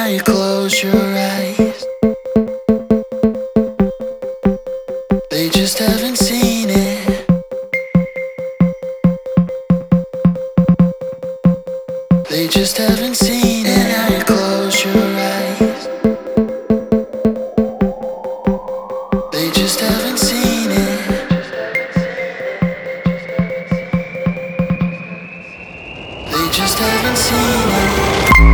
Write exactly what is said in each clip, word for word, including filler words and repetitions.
you close your eyes. They just haven't seen it. They just haven't seen it. And now you close your eyes. They just haven't seen it. They just haven't seen it.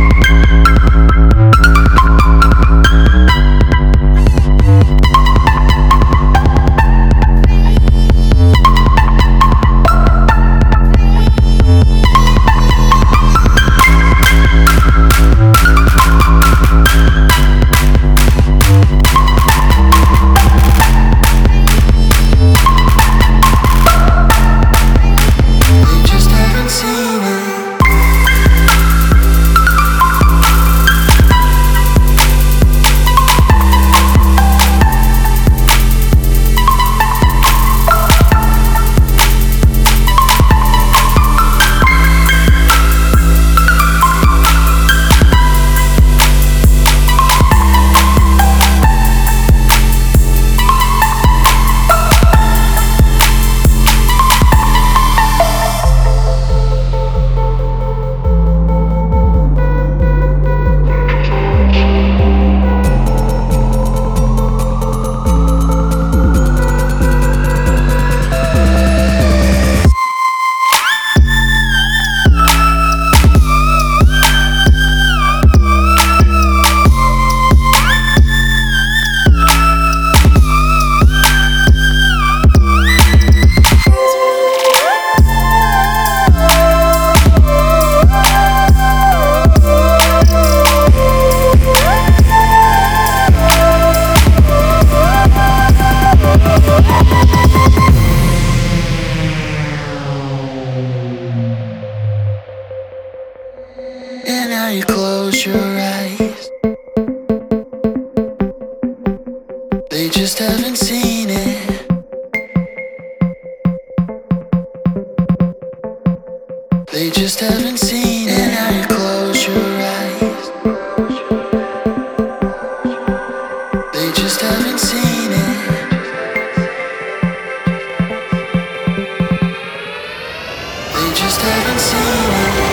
And now you close your eyes. They just haven't seen it. They just haven't seen it. And now you close your eyes. They just haven't seen it. They just haven't seen it.